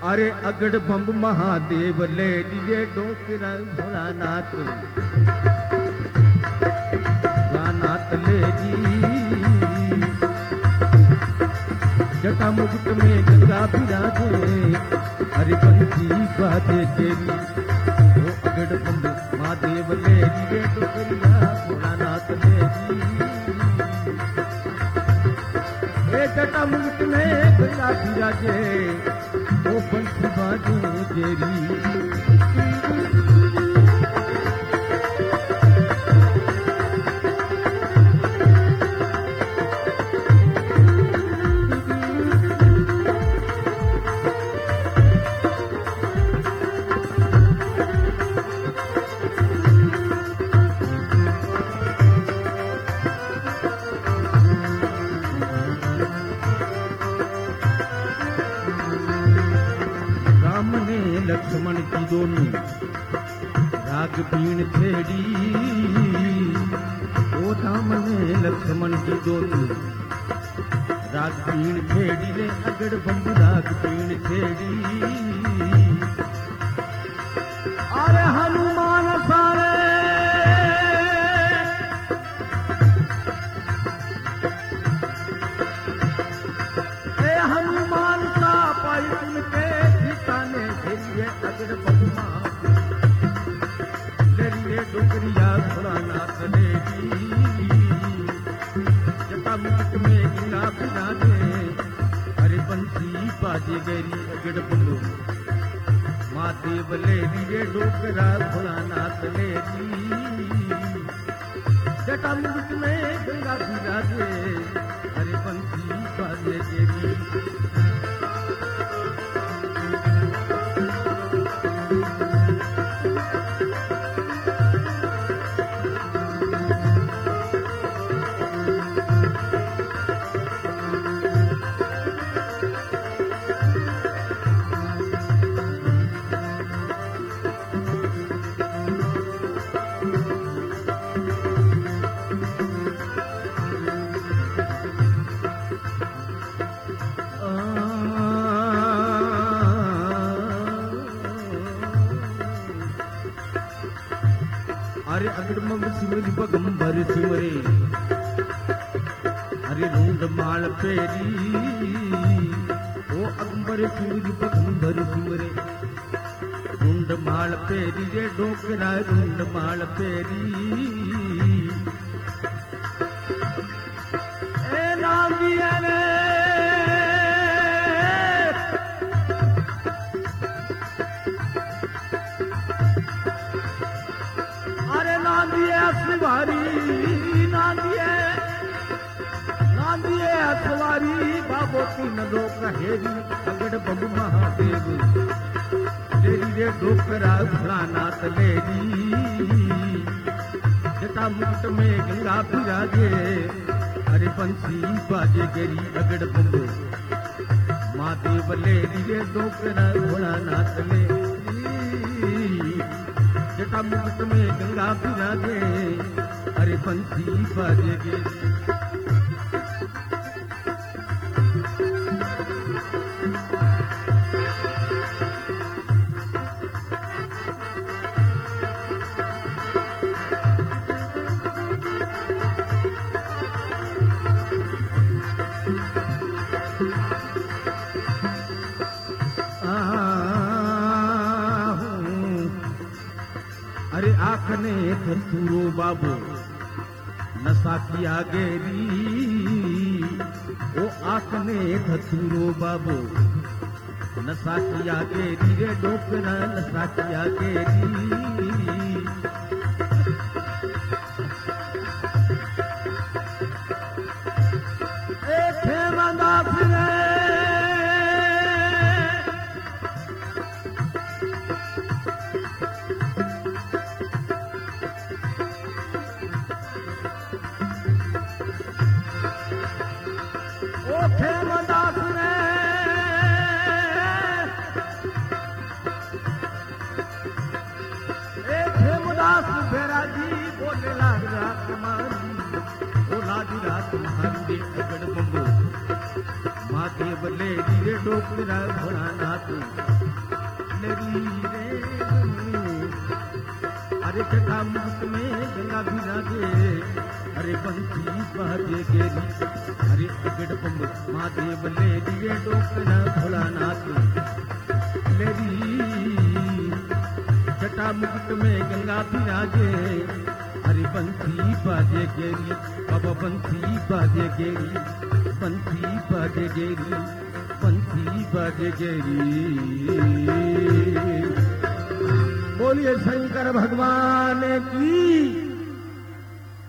अरे अगड़ बम महादेव ले लिए डोकरा भोलानाथ भोलानाथ ले जी जटा मुकुट में गंगा विराजे अरे बंसी बाजे तेरी वो अगड़ बम महादेव ले लिए डोकरिया भोलानाथ ले जी जटा मुकुट में गंगा विराजे वो बंसी बाजे तेरी लक्ष्मण की दोनों राग पीण छेड़ी ओ राम ने लक्ष्मण की दोनों राग पीण छेड़ी रे अगड़ बम राग पीण छेड़ी अरे हनुमान सारे ए हनुमान सा पाई के ठिकाने ये अगड़ बबुमा ले डोकरिया भोलानाथ ले जटा मुकुट में गंगा विराजे अरे बंसी बाजे गरी अगड़ बबू महादेव ले लिए डोकरा भोलानाथ ले जटा मुकुट में गंगा विराजे अरे बंसी बाजे गरी अरे अगड़मम सिमरी बगंबर सिमरे अरे रूंड माल पेरी ओ अगंबर सिमरी बगंबर सिमरे रूंड माल पेरी रे डोकरा रूंड माल पेरी ए नांदिया रे नांदिए सवारी बाबो तीन लोक हेरी अगड़ बम महादेव तेरी रे डोकरा भोलानाथ लेरी जटा मुकुट में गंगा विराजे अरे बंसी बाजे गेरी अगड़ बम महादेव लेरी रे डोकरा भोलानाथ लेरी जटा मुकुट में गंगा विराजे अरे बंसी बाजे गेरी अरे आखने धतूरो बाबू नशा किया गेरी ओ आखने धतूरो बाबू नशा किया गेरी रे डोकरा नशा किया गेरी रे डोकरा भोलानाथ लेरी रे अरे जटा मुकुट में गंगा विराजे अरे बंसी बाजे गेरी अरे अगड़ बम महादेव लेरी रे डोकरा भोलानाथ लेरी जटा मुकुट में गंगा विराजे अरे बंसी बाजे गेरी बाबा बंसी बाजे गेरी बंसी बाजे गेरी बंसी बाजे गेरी। बोलिए शंकर भगवान की।